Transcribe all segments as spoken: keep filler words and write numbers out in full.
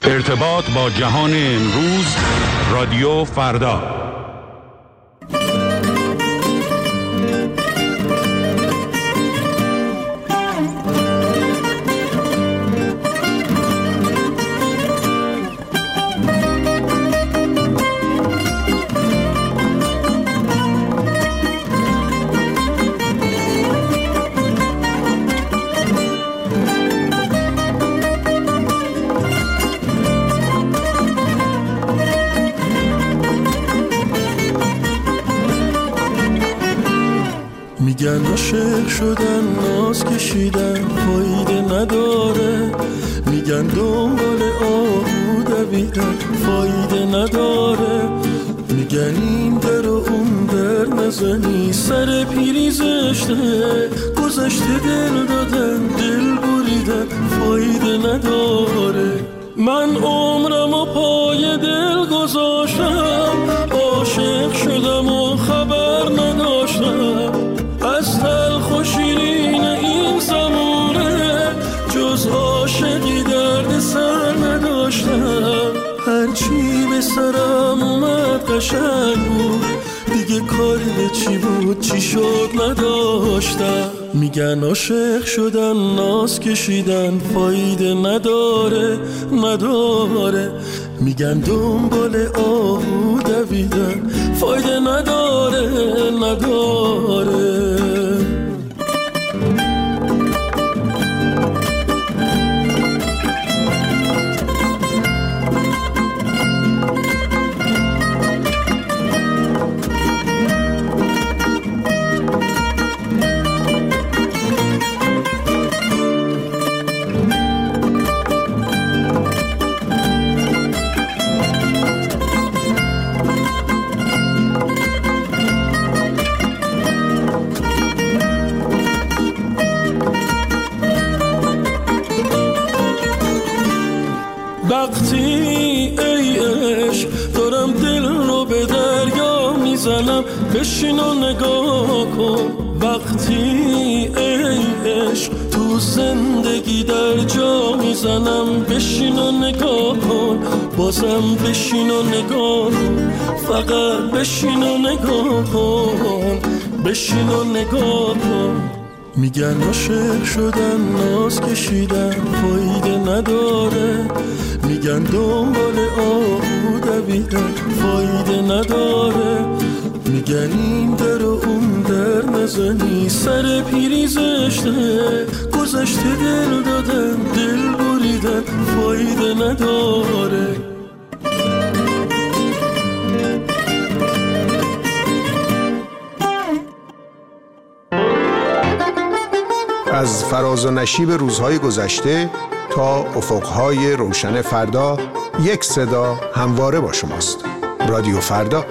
ارتباط با جهان امروز، رادیو فردا. میگن عاشق شدن ناز کشیدن فایده نداره، میگن دنبال آهو دویدن فایده نداره، میگن این در و اون در نزنی سر پیری زشته، گذشته دل دادن دل بریدن فایده نداره. من عمرم و پای دل گذاشتم، عاشق شدم و خبر نداشتم از تلخ و شیرین این زمونه، جز عاشقی درد سر نداشتم. هرچی به سرم اومد قشنگ بود، دیگه کاری به چی بود چی شد نداشتم. میگن عاشق شدن ناز کشیدن فایده نداره نداره، میگن دنبال آهو دویدن فایده نداره نداره. وقتی ای عشق دارم دل رو به دریا میزنم، بشین و نگاه کن. وقتی ای عشق تو زندگی در جا میزنم، بشین و نگاه کن. بازم بشین و نگاه کن، فقط بشین و نگاه کن، بشین و نگاه کن. میگن عاشق شدن ناز کشیدن فایده نداره، میگن دنبال آهو دویدن فایده نداره، میگن این در و اون در نزنی سر پیری زشته، گذشته دل دادن دل بریدن فایده نداره. از فراز و نشیب روزهای گذشته تا افقهای روشن فردا، یک صدا همواره با شماست. رادیو فردا.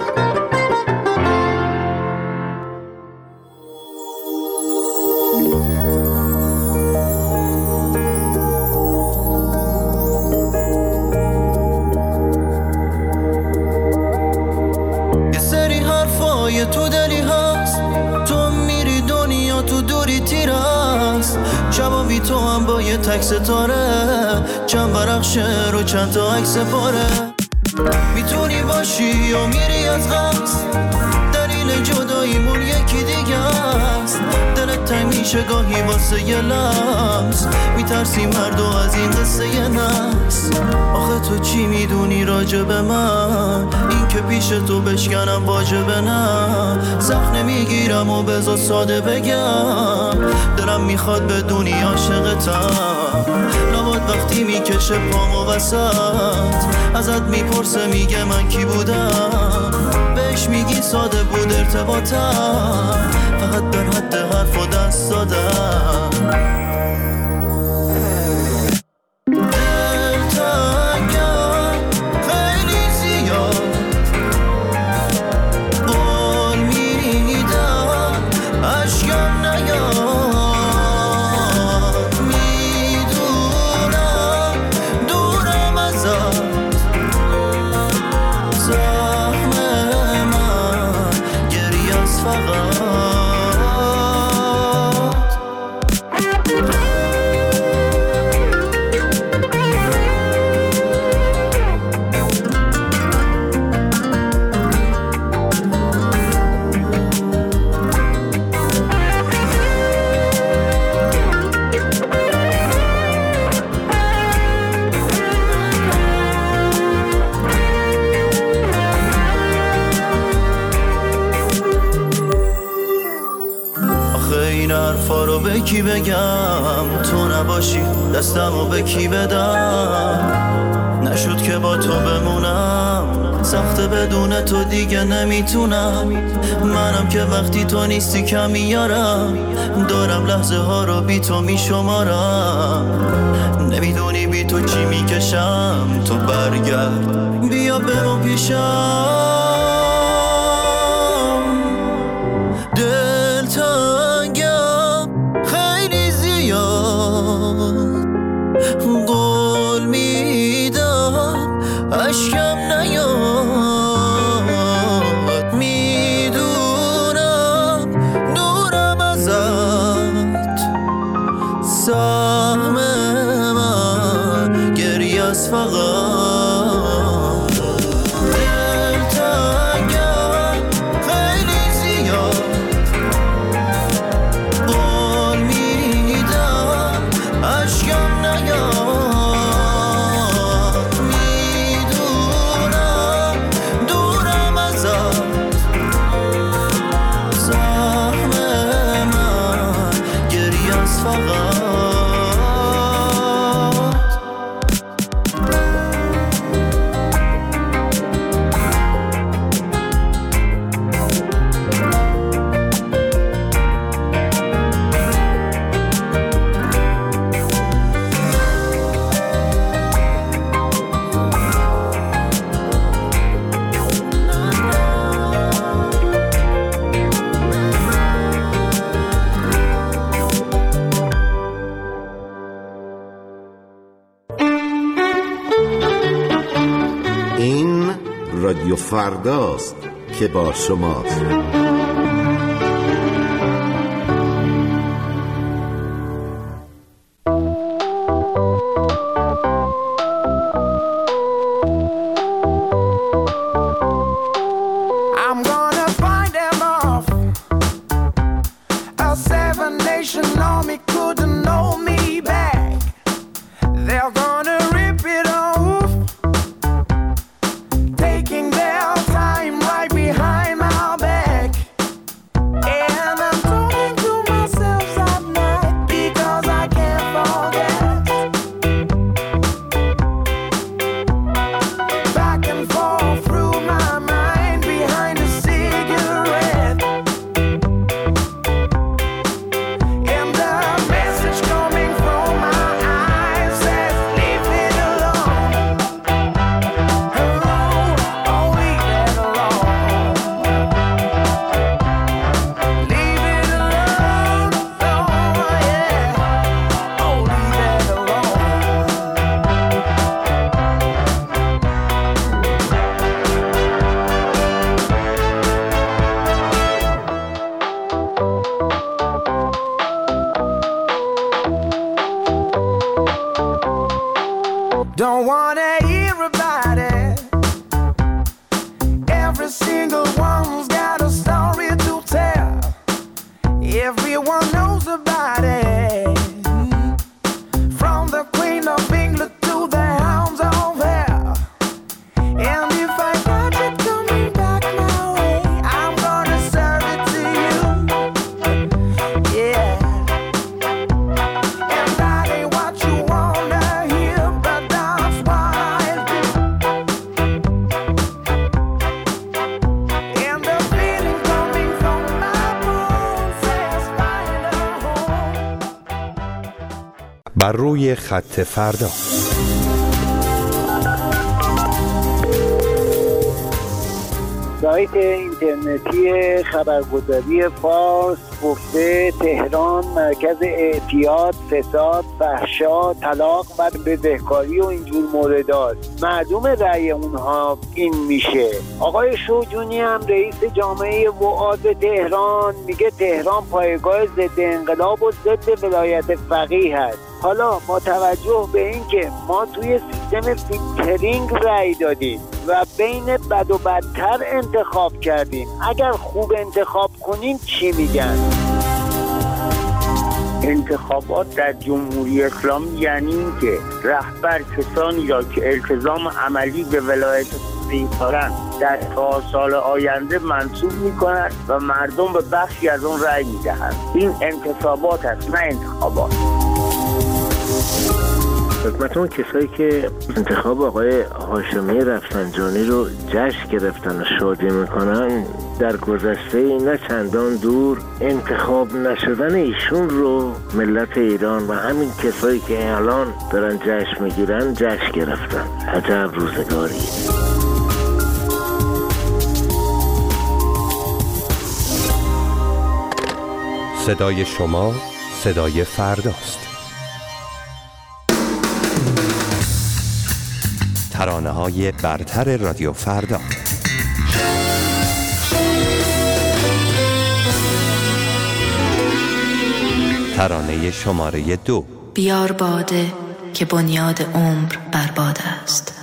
یه سری حرفای تو دلی هست، تو میری دنیا تو دوری تیر هست، شبا بی تو هم با یه تک ستاره، چند برخشه رو چند تا عکس پاره. میتونی باشی یا میری از قصد، دلیل جداییمون یکی دیگه است. دلت تنگ میشه گاهی واسه یه لحظ، میترسی مردو از این قصه یه نفس. آخه تو چی میدونی راجع به من، این که پیش تو بشکنم واجبه نه. سخت نمیگیرم و بذار ساده بگم، دلم میخواد بدونی عاشقتم. لابد وقتی میکشه پامو وسط، ازت میپرسه میگه من کی بودم، بهش میگی ساده بود ارتباطم، فقط در حد حرف و دست دادم. فقط به کی بگم تو نباشی دستمو به کی بدم، نشد که با تو بمونم، سخته بدون تو دیگه نمیتونم، منم که وقتی تو نیستی کم میارم، دارم لحظه ها رو بی تو میشمارم، نمیدونی بی تو چی میکشم، تو برگرد بیا بمون پیشم، دل تنگم خیلی زیاد، قول میدم عشقم نیاد، میدونم دورم ازت، سهم من گریه از فقط، دل تنگم خیلی زیاد، قول میدم عشقم نیاد، میدونم دورم ازت، سهم من گریه از فقط. این رادیو فرداست که با شماست. I'm gonna find them off. A seven nation army couldn't know me back. They're gonna rip it off, taking their time right behind my back. And I'm talking to myself at night because I can't forget. Back and forth through my mind behind a cigarette. And the message coming from my eyes says, leave it alone. Alone, oh, leave it alone. Leave it alone, oh yeah. Oh, leave it alone. Don't wanna hear about it. Every single one's got a story to tell. Everyone knows about it. From the Queen of England to the hounds of hell. And if I catch it coming back my way, I'm gonna serve it to you. Yeah. And that ain't what you wanna hear, but that's what I do. And the feeling coming from my bones says find a home. بر روی خط فردا. سایت اینترنتی خبرگزاری فارس گفته تهران مرکز اعتیاد، فساد، فحشا، طلاق و بدهکاری و اینجور مورداست. معلوم رأی اونها این میشه. آقای شوجونی هم رئیس جامعه وعاظ تهران میگه تهران پایگاه ضد انقلاب و ضد ولایت فقیه هست. حالا با توجه به اینکه ما توی سیستم فیلترینگ رأی دادیم و بین بد و بدتر انتخاب کردیم، اگر خوب انتخاب کنیم چی میگن؟ انتخابات در جمهوری اسلامی یعنی این که رهبر کسانی را که التزام عملی به ولایت دارند در چهار سال آینده منصوب می‌کند و مردم به بخشی از اون رأی می‌دهند. این انتصابات است، نه انتخابات. خدمتون کسایی که انتخاب آقای هاشمی رفسنجانی رو جشن گرفتن و شادی میکنن، در گذشته نه چندان دور انتخاب نشدن ایشون رو ملت ایران و همین کسایی که الان دارن جشن میگیرن جشن گرفتن. عجب روزگاری. صدای شما صدای فرداست. ترانه‌های برتر رادیو فردا. ترانه شماره دو. بیار باده که بنیاد عمر بر باده است.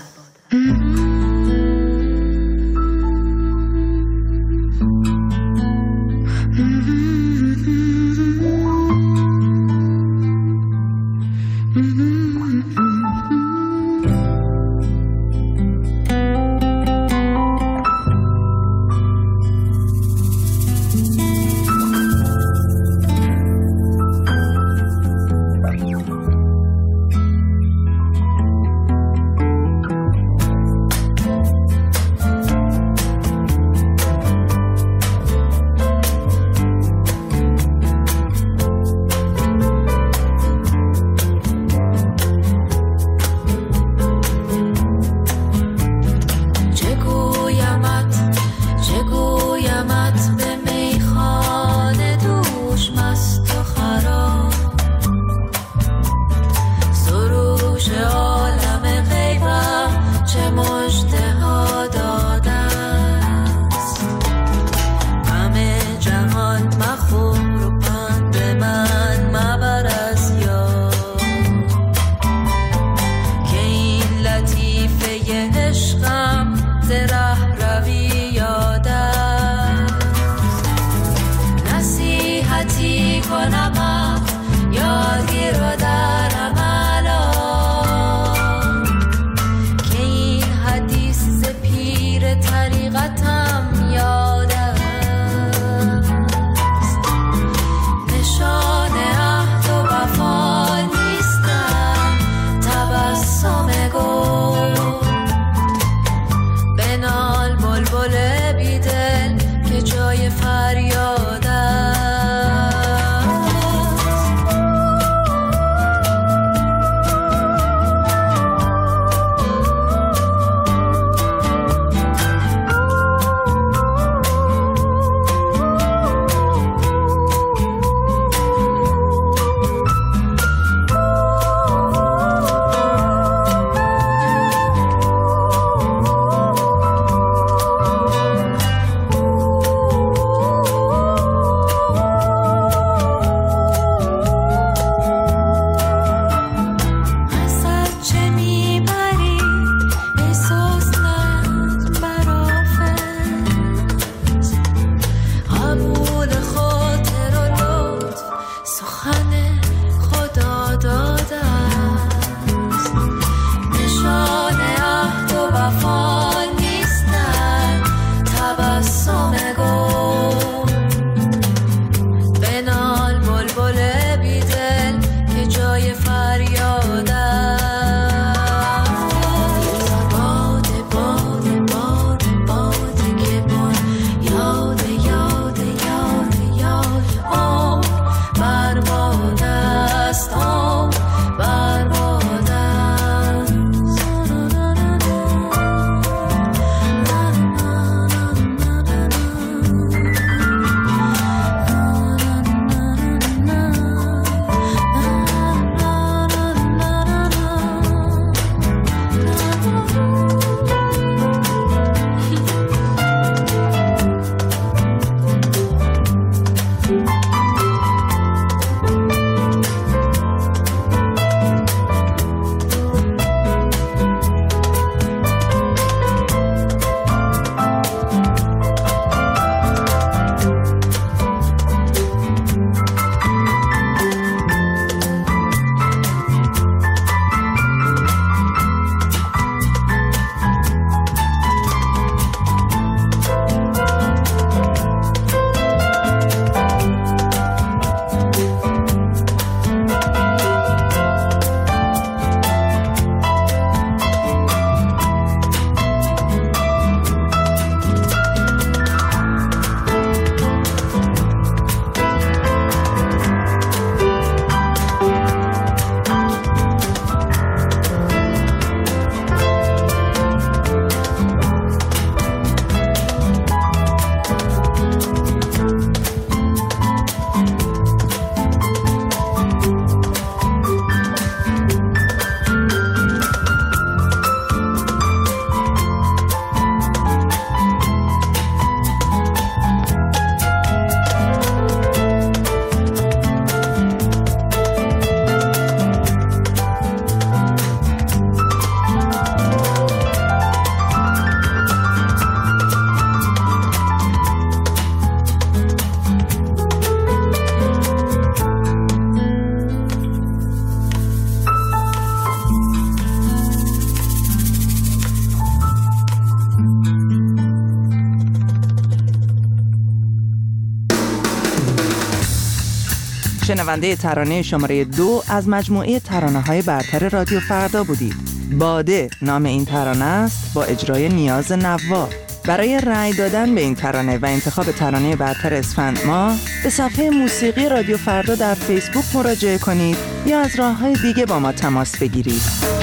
شنونده ترانه شماره دو از مجموعه ترانه‌های برتر رادیو فردا بودید. باده نام این ترانه است با اجرای نیاز نوار. برای رأی دادن به این ترانه و انتخاب ترانه برتر اسفند ماه به صفحه موسیقی رادیو فردا در فیسبوک مراجعه کنید یا از راه‌های دیگه با ما تماس بگیرید.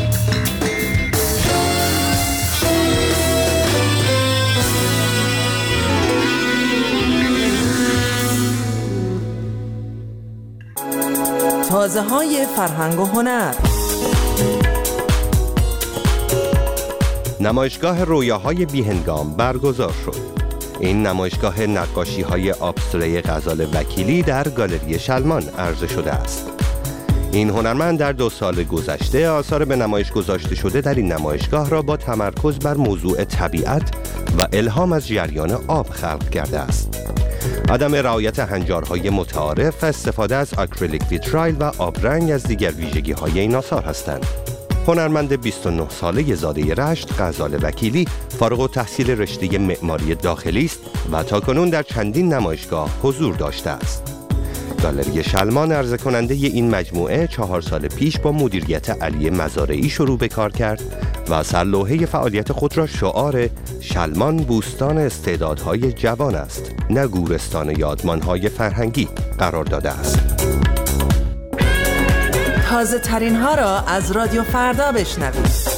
تازه های فرهنگ و هنر. نمایشگاه رویاهای بیهنگام برگزار شد. این نمایشگاه نقاشی‌های ابستری غزال وکیلی در گالری شلمان عرضه شده است. این هنرمند در دو سال گذشته آثار به نمایش گذاشته شده در این نمایشگاه را با تمرکز بر موضوع طبیعت و الهام از جریان آب خلق کرده است. عدم رعایت هنجارهای متعارف و استفاده از آکریلیک ویترایل و آبرنگ از دیگر ویژگی‌های این آثار هستند. هنرمند بیست و نه ساله زاده رشت غزال وکیلی فارغ التحصیل رشته معماری داخلی است و تاکنون در چندین نمایشگاه حضور داشته است. گالری شلمان عرضه کننده این مجموعه چهار سال پیش با مدیریت علی مزارعی شروع به کار کرد و سرلوحه فعالیت خود را شعار شلمان بوستان استعدادهای جوان است، نه گورستان یادمانهای فرهنگی قرار داده است. تازه ترین ها را از رادیو فردا بشنوید.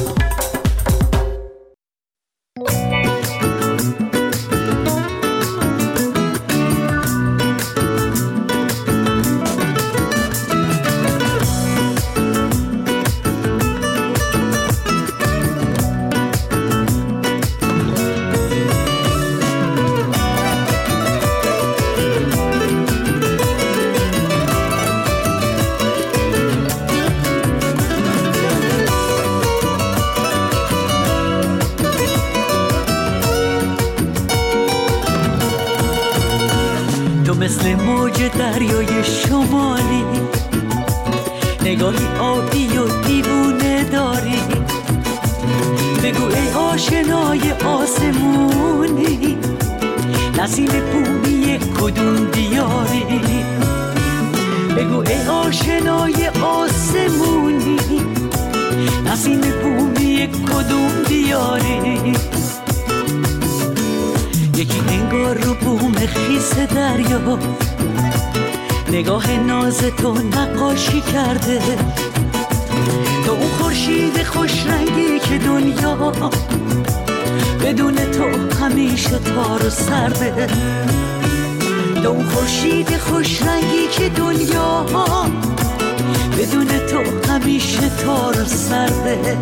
مثل موج دریای شمالی، نگاهی آبی و دیوونه داری. بگو ای آشنای آسمونی، نسیم بومی کدوم دیاری. بگو ای آشنای آسمونی، نسیم بومی کدوم دیاری. یکی انگار رو بوم خیس دریا، نگاه ناز تو نقاشی کرده. تو اون خورشید خوش رنگی که دنیا بدون تو همیشه تار و سرده. تو اون خورشید خوش رنگی که دنیا بدون تو همیشه تار و سرده.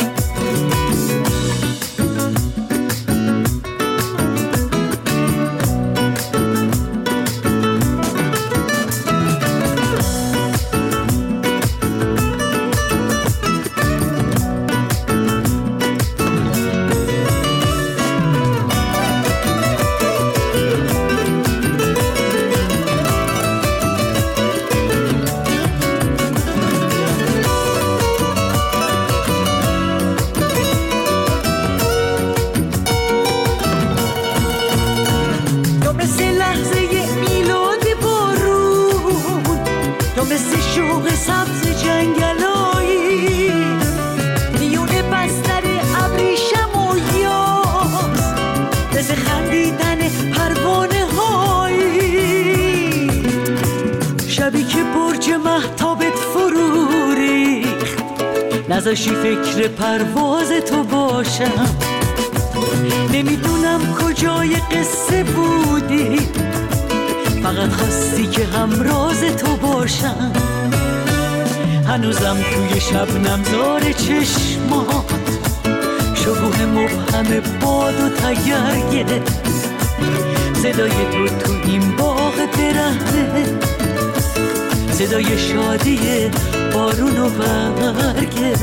نذاشی فکر پرواز تو باشم. نمیدونم کجای قصه بودی، فقط خواستی که همراز تو باشم. هنوزم توی شبنم زار چشمات شکوه مبهم باد و تگرگه. صدای تو تو این باغ برهنه، صدای شادی بارون و برگه.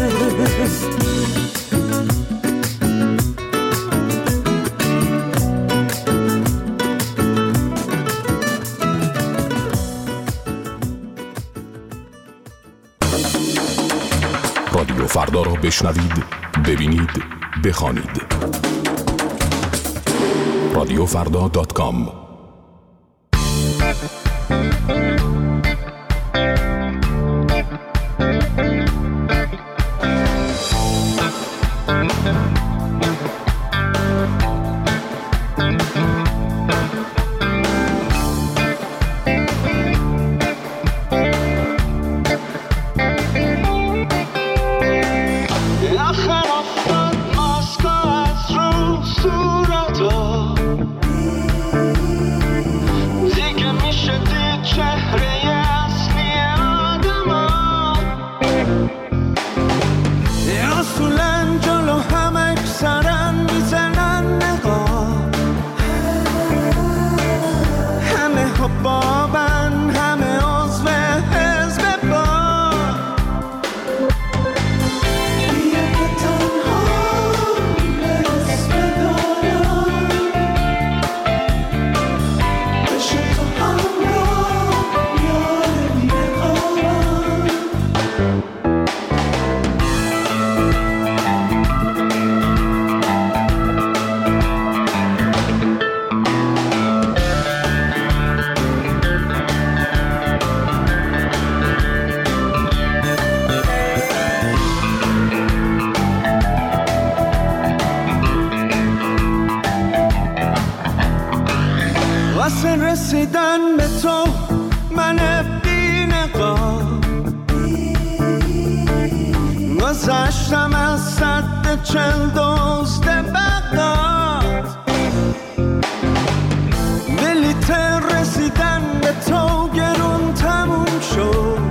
رادیو فردا را بشنوید، ببینید، بخوانید. رادیو فردا دات کام رسیدن به تو من بی نقاب گذشتم از سد چل دزد بغداد بلیت رسیدن به تو گرون تموم شد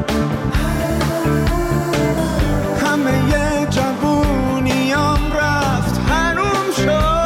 همه ی جوونیام رفت حروم شد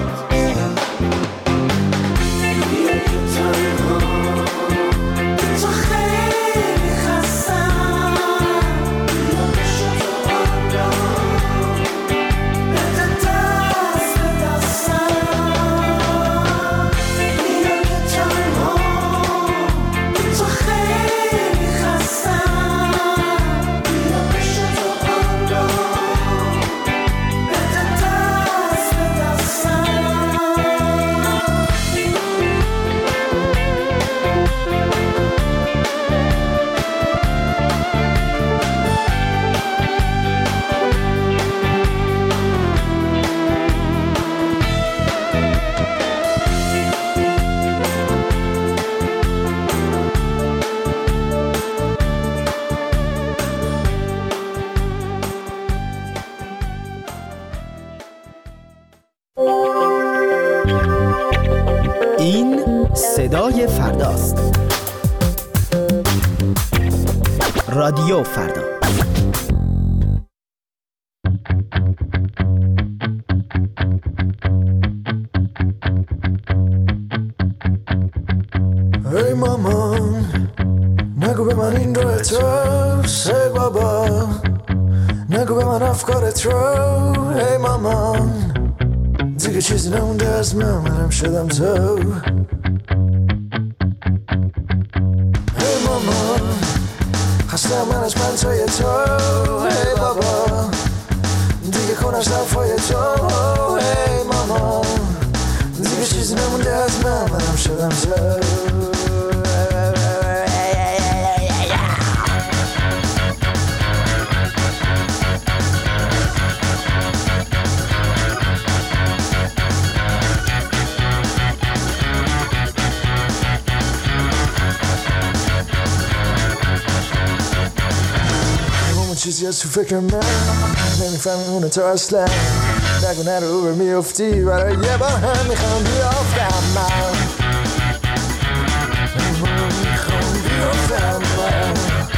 صدای فرداست. رادیو فردا. ای مامان نگو به من این رو اتراس، ای بابا نگو به من افکارت رو، ای مامان دیگه چیزی نمونده از من، منم شدم تو. من از پنتای تو، ای بابا دیگه کن از دفای تو، ای ماما دیگه چیزی نمونده از من، منم شدم تو. چیزی از تو فکر من نمیفهمی اونو تو اصلا، نگو نرو بر میفتی برای یه بار هم میخوام بیافتم من، میخوام بیافتم من.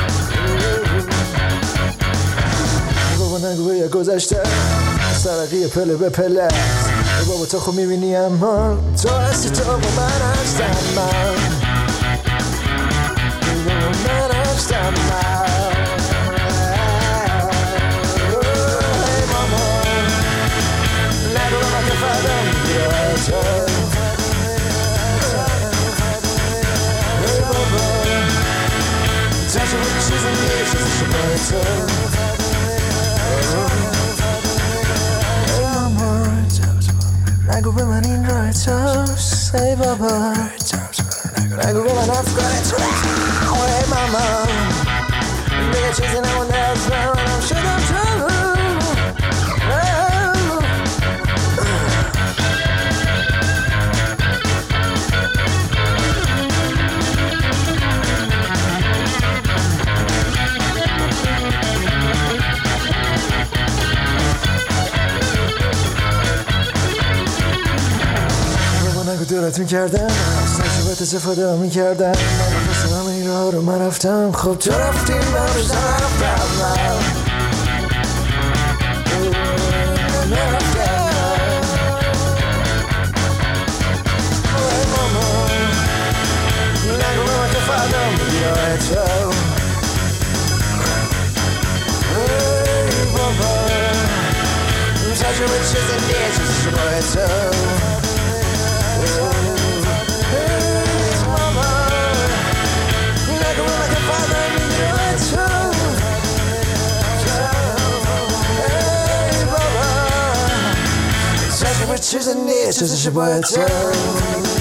بابا نگو یه گذشته سرقی پله به پله، بابا تو خب میبینی اما تو هستی، تو با من هستم من، من هستم من. نگو به من این راه توست، ای بابا نگو به من افکارت رو، ای ماما دیگه چیزی نمونده از من، منم شدم تو. دورت میکردم از نجابت استفاده میکردم من خواستم همه این راه رو من رفتم خب تو رفتیم من روزم رفتم من رفتم ای ماما نگو به من که فردا میگیره تو ای بابا تجربه چیز نیست شبای تو چیز نیست چیزش باید تو